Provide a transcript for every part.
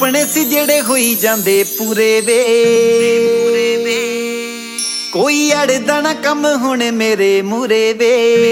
ਸੁਪਨੇ ਸੀ ਜਿਹੜੇ ਹੋਈ ਜਾਂਦੇ ਪੂਰੇ ਵੇ। ਕੋਈ ਅੜਦਾ ਨਾ ਕੰਮ ਹੁਣ ਮੇਰੇ ਮੂਰੇ ਵੇ।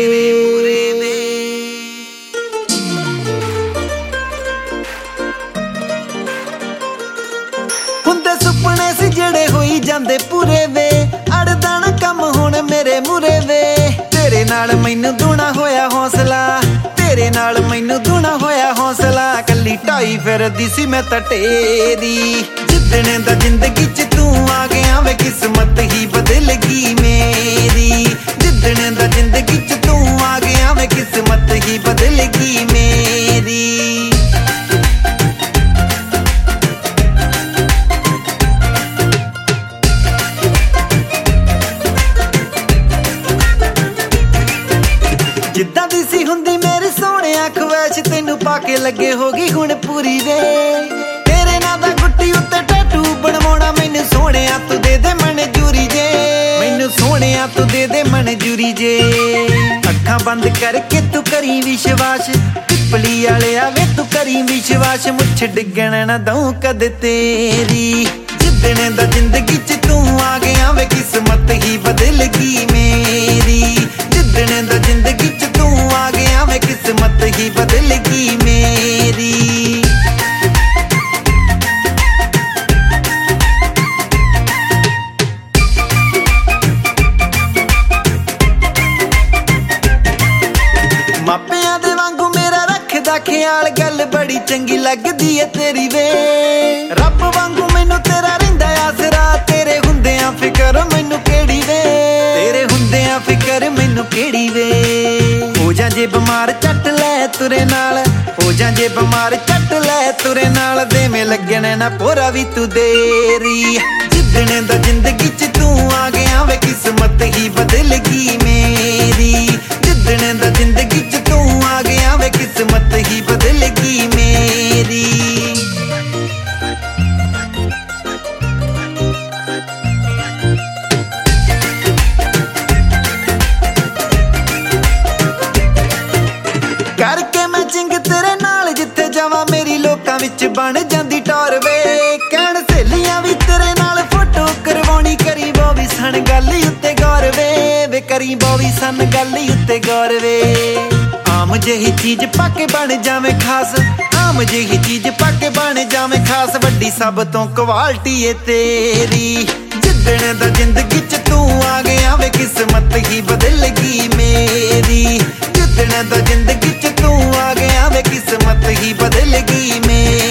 ਹੁੰਦੇ ਸੁਪਨੇ ਸੀ ਜਿਹੜੇ ਹੋਈ ਜਾਂਦੇ ਪੂਰੇ ਵੇ। ਅੜਦਾ ਨਾ ਕੰਮ ਹੁਣ ਮੇਰੇ ਮੂਰੇ ਵੇ। ਤੇਰੇ ਨਾਲ ਮੈਨੂੰ ਦੂਣਾ ਹੋਇਆ ਹੌਸਲਾ, ਤੇਰੇ ਨਾਲ ਮੈਨੂੰ ਦੂਣਾ ਹੋਇਆ ਹੌਸਲਾ। ਕੱਲੀ ਢਾਈ ਫਿਰਦੀ ਸੀ ਮੈਂ ਤਾਂ ਢੇਰੀ। ਜਿੱਦਣ ਦਾ ਜ਼ਿੰਦਗੀ ਚ ਤੂੰ ਆ ਗਿਆ ਵੇ ਕਿਸਮਤ ਹੀ ਬਦਲ ਗਈ ਮੇਰੀ। ਜਿੱਦਣ ਦਾ ਜ਼ਿੰਦਗੀ ਚ ਤੂੰ ਆ ਗਿਆ ਵੇ ਕਿਸਮਤ ਹੀ ਬਦਲ ਗਈ ਮੇਰੀ। ਜਿੱਦਾਂ ਦੀ ਸੀ ਹੁੰਦੀ ਮੇਰੇ ਸੋਹਣਿਆ ਖਵਾਇਸ਼, ਤੈਨੂੰ ਪਾ ਕੇ ਲੱਗੇ ਹੋ ਗਈ ਹੁਣ ਪੂਰੀ ਵੇ। ਤੇਰੇ ਨਾਂ ਦਾ ਗੁੱਟੀ ਉੱਤੇ ਟੈਟੂ ਬਣਵਾਉਣਾ ਮੈਨੂੰ ਸੋਹਣਿਆ ਤੂੰ ਦੇ ਦੇ ਮਨਜ਼ੂਰੀ ਜੇ। ਮੈਨੂੰ ਸੋਹਣਿਆ ਤੂੰ ਦੇ ਦੇ ਮਨਜ਼ੂਰੀ ਜੇ। ਅੱਖਾਂ ਬੰਦ ਕਰਕੇ ਤੂੰ ਕਰੀ ਵਿਸ਼ਵਾਸ, ਪਿੱਪਲੀ ਵਾਲਿਆ ਵੇ ਤੂੰ ਕਰੀ ਵਿਸ਼ਵਾਸ। ਮੁੱਛ ਡਿੱਗਣ ਨਾ ਦਊਂ ਕਦੇ ਤੇਰੀ। ਜਿੱਦਣ ਦਾ ਜ਼ਿੰਦਗੀ ਚ ਤੂੰ ਆ ਗਿਆ ਵੇ ਕਿਸਮਤ ਹੀ ਬਦਲ ਗਈ ਮੇਰੀ। ਜਿੱਦਣ ਦਾ ਜ਼ਿੰਦਗੀ ਚ ਤੂੰ ਆ ਗਿਆ ਵੇ ਕਿਸਮਤ ਹੀ ਬਦਲ ਗਈ ਮੇਰੀ। ਮਾਪਿਆਂ ਦੇ ਵਾਂਗੂ ਮੇਰਾ ਰੱਖਦਾ ਖਿਆਲ, ਗੱਲ ਬੜੀ ਚੰਗੀ ਲੱਗਦੀ ਏ ਤੇਰੀ ਵੇ। ਰੱਬ ਵਾਂਗੂ ਮੈਨੂੰ ਤੇਰਾ ਰਹਿੰਦਾ ਆਸਰਾ, ਤੇਰੇ ਹੁੰਦਿਆਂ ਫਿਕਰ ਮੈਨੂੰ ਕਿਹੜੀ ਵੇ। ਤੇਰੇ ਹੁੰਦਿਆਂ ਫਿਕਰ ਮੈਨੂੰ ਕਿਹੜੀ ਵੇ। ਹੋ ਜਾ ਜੇ ਬਿਮਾਰ ਚੱਟ ਲੈ ਤੁਰੇ ਨਾਲ, ਹੋ ਜਾ ਜੇ ਬਿਮਾਰ ਚੱਟ ਲੈ ਤੁਰੇ ਨਾਲ। ਦੇਵੇਂ ਲੱਗਣ ਨਾ ਪੋਰਾ ਵੀ ਤੂੰ ਦੇਰੀ। ਜਿੱਦਣ ਦਾ ਜ਼ਿੰਦਗੀ ਚ ਤੂੰ ਆ ਗਿਆ ਵੇ ਕਿਸਮਤ ਹੀ ਬਦਲ ਗਈ ਮੇਰੀ। ਜਿੱਦਣ ਦਾ ਜ਼ਿੰਦਗੀ ਚ ਤੂੰ ਆ ਗਿਆ ਵੇ ਕਿਸਮਤ ਹੀ ਬਦਲ ਗਈ ਮੇਰੀ। ਕਰਕੇ ਮੈਂ ਚਿੰਗ ਤੇਰੇ ਨਾਲ ਜਿੱਥੇ ਜਾਵਾਂ, ਮੇਰੀ ਲੋਕਾਂ ਵਿੱਚ ਬਣ ਜਾਂਦੀ ਟੌਰ ਵੇ। ਕਹਿਣ ਸਹੇਲੀਆਂ ਵੀ ਤੇਰੇ ਨਾਲ ਫੋਟੋ ਕਰਵਾਉਣੀ, ਕਰੀ ਬੋਵੀ ਸਣ ਗੱਲ ਉੱਤੇ ਗੌਰ ਵੇ। ਕਰੀ ਬੋਵੀ ਸਣ ਗੱਲ ਉੱਤੇ ਗੌਰ ਵੇ। ਆਮ ਜਿਹੀ ਚੀਜ਼ ਪਾ ਕੇ ਬਣ ਜਾਵੇਂ ਖਾਸ, ਆਮ ਜਿਹੀ ਚੀਜ਼ ਪਾ ਕੇ ਬਣ ਜਾਵੇਂ ਖਾਸ। ਵੱਡੀ ਸਭ ਤੋਂ ਕੁਆਲਿਟੀ ਏ ਤੇਰੀ। ਜਿੱਦਣ ਦਾ ਜ਼ਿੰਦਗੀ ਚ ਤੂੰ ਆ ਗਿਆ ਵੇ ਕਿਸਮਤ ਹੀ ਬਦਲ ਗਈ ਮੇਰੀ। ਜਿੱਦਣ ਦਾ ਜ਼ਿੰਦਗੀ ਚ ਤੂੰ ਆ ਗਿਆ ਵੇ ਕਿਸਮਤ ਹੀ ਬਦਲ ਗਈ ਮੇਰੀ।